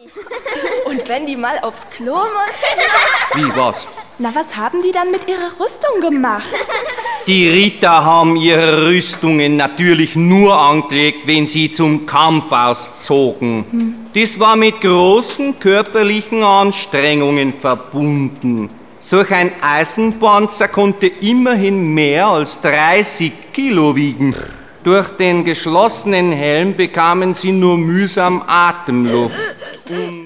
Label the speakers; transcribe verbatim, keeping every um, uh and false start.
Speaker 1: Und wenn die mal aufs Klo mussten?
Speaker 2: Wie, was?
Speaker 1: Na, was haben die dann mit ihrer Rüstung gemacht?
Speaker 2: Die Ritter haben ihre Rüstungen natürlich nur angelegt, wenn sie zum Kampf auszogen. Hm. Das war mit großen körperlichen Anstrengungen verbunden. Solch ein Eisenpanzer konnte immerhin mehr als dreißig Kilo wiegen. Durch den geschlossenen Helm bekamen sie nur mühsam Atemluft. Und